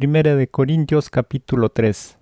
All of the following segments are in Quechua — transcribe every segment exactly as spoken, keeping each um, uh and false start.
Primera de Corintios capítulo tres.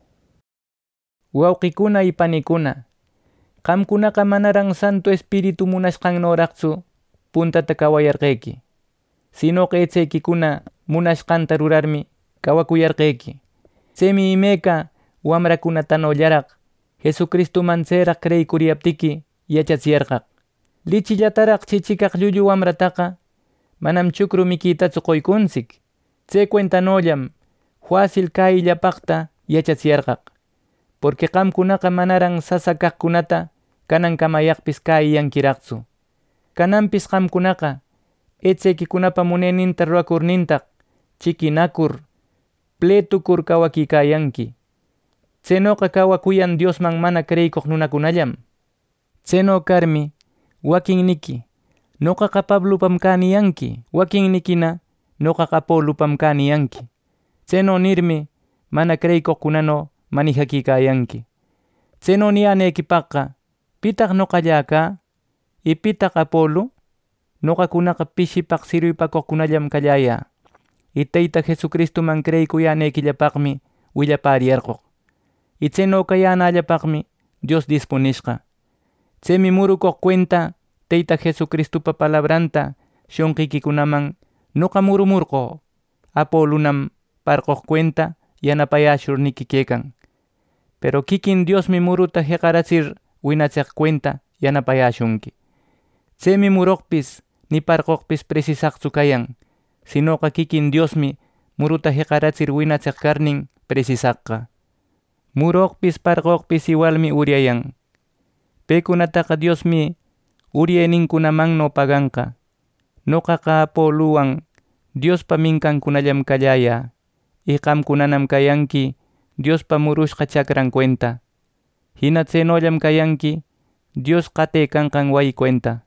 Wawqikuna y panikuna, qamkunaqa manaraq Santo Espíritu munashqannoraqchu puntata kawayarqayki, sinoqa echaykikuna munashqanta rurarmi kawakuyarqayki. Chaymi imayka wamrakunatanollaraq Jesucristuman chayraq creykuriyaptiki yachachiyarqaq. Lichillataraq chichikaq llullu wamrataqa manam chukru mikiytachu qoykunchik. Chay cuentanollam fácil kayllapaqta yachachiyarqaq. Porque qamkunaqa manaran sasa kaqkunata kanan kamayaqpis kayyankiraqchu. Kananpis qamkunaqa echaykikunapa munayninta rurakurnintaq chikinakur, pletukur kawakikayanki. Chaynoqa kawakuyan Diosman mana kreykuq nunakunallam. Chayno karmi wakinniki noqaqa Pablopam kaniyanki, wakinnikina noqaqa Apolopam kaniyanki. Chayno nirmi mana kreykuqkunano manijachikayanki. Chayno niyanaykipaqqa pitaq noqallaqa y pitaq Apolo, noqakunaqa pishipaq sirwipakuqkunallam kallaya. Y Tayta Jesucristuman creykuyanaykillapaqmi willapariyarquq. Y chayno kayanallapaqmi Dios disponishqa. Chaymi murukuq cuenta Tayta Jesucristupa palabranta shunqikikunaman noqa murumurqu. Apolunam parquq cuenta yanapayashurniki kaykan. Pero kikin Diosmi muruta hiqarachir winachiq cuenta yanapayashunki. Chaymi muruqpis ni parquqpis precisaqchu kayan, sinoqa kikin Diosmi muruta hiqarachir winachiq karnin precisaqqa. Muruqpis parquqpis igualmi uriayan. Paykunataqa Diosmi uriayninkunamanno paganqa. Noqaqa Apoluwan Diospa minkankunallam kallaya. Y qamkunanam kayanki Diospa murushqa chakran cuenta. Hina chaynollam kayanki Dios qatay kanqan wayi cuenta.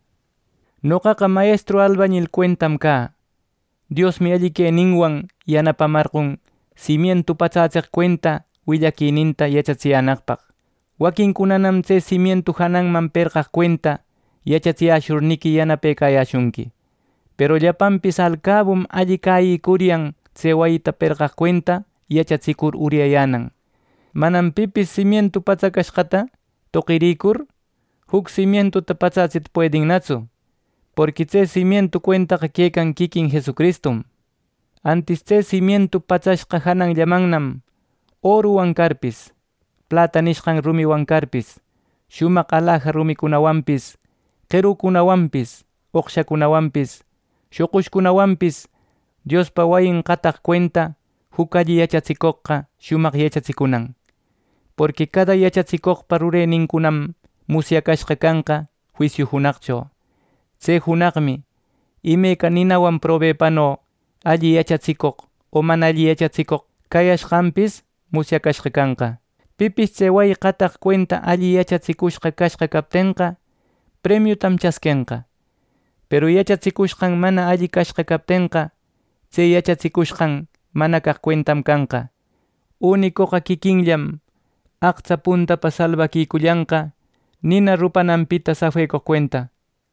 Noqaqa maestro albañil cuentam ka. Diosmi alli kayninwan yanapamarqun cimiento pachachiq cuenta willakininta yachachiyanaqpaq. Wakinkunanam chay cimiento hananman perqaq cuenta yachachiyashurniki yanapaykayashunki. Pero llapanpis al cabum alli kaykuriyan chay wayita perqaq cuenta yachachikur uriyayanan. Manam pipis cimiento pachakashqata tuqirikur huk cimientota pachachit puedinnachu. Porque chay cimiento cuentaqa kaykan kikin Jesucristum. Antes chay cimiento pachashqa hananllamannam oruwan karpis, plata nishqan rumiwan karpis, shumaq alaja rumikunawanpis, qirukunawanpis, uqshakunawanpis, shuqushkunawanpis, Diospa wayin qataq cuenta huk alli yachachikuqqa shumaq yachachikunan. Porque cada yachachikuqpa rurayninkunam musyakashqa kanqa juicio hunaqchu. Chay hunaqmi imayka ninawan probepano alli yachachikuq o mana alli yachachikuq kayashqanpis musyakashqa kanqa. Pipis chay wayi qataq cuenta alli yachachikushqa kashqa kaptinqa premiutam chaskinqa. Pero yachachikushqan mana alli kashqa kaptinqa chay yachachikushqan mana kaq cuentam kanqa. Unikuqa kikinllam aqcha puntapa salvakikullanqa nina rupananpita safaykuq cuenta.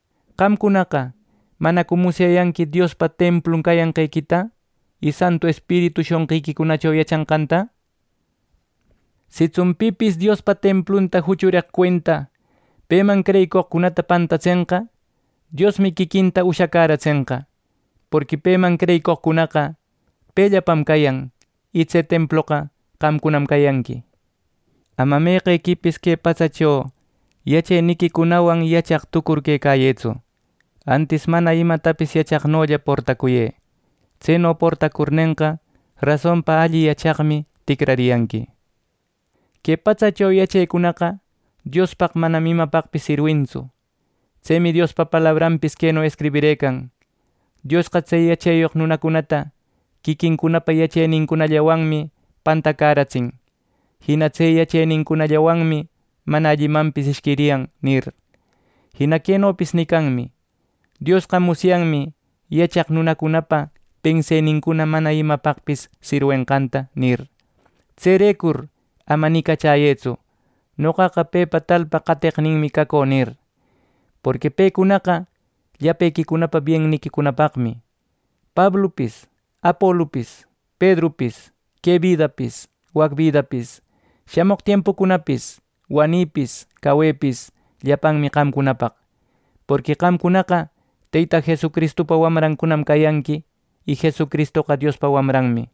Qamkunaqa mana kumusyayanki Diospa templun kayanqaykita y Santo Espíritu shunqiykunachaw yachanqanta. Sichun pipis Diospa templunta huchuraq cuenta payman creykuqkunata pantachinqa, Diosmi kikinta ushakarachinqa. Porque payman creykuqkunaqa payllapam kayan y chay temploqa qamkunam kayanki. Ama mayqaykipis kay pachachaw yachaynikikunawan yachaq tukurkaykayaychu. Antes mana imatapis yachaqnolla portakuyay. Chayno portakurninqa razonpa alli yachaqmi tikrariyanki. Kay pachachaw yachaykunaqa Diospaq manam imapaqpis sirwinchu. Chaymi Diospa palabranpis kayno escribiraykan. Diosqa chay yachayuq nunakunata kikinkunapa yachayninkunallawanmi pantakarachin. Hina chay yachayninkunallawanmi mana allimanpis ishkiriyan nir. Hina kaynopis nikanmi. Diosqa musyanmi yachaq nunakunapa pensayninkuna mana imapaqpis sirwenqanta nir. Chayraykur ama nikachayaychu. Noqaqa paypa talpa qatiqninmi kako nir. Porque paykunaqa llapaykikunapa biennikikunapaqmi. Pablopis, Apolopis, Pedropis, que vidapis, wak vidapis, shamok tiempokunapis, wanipis, kawepis, llapanmi qamkunapaq. Porque qamkunaqa Tayta Jesucristopa wamrankunam kayanki, y Jesucristoqa Diospa wamranmi.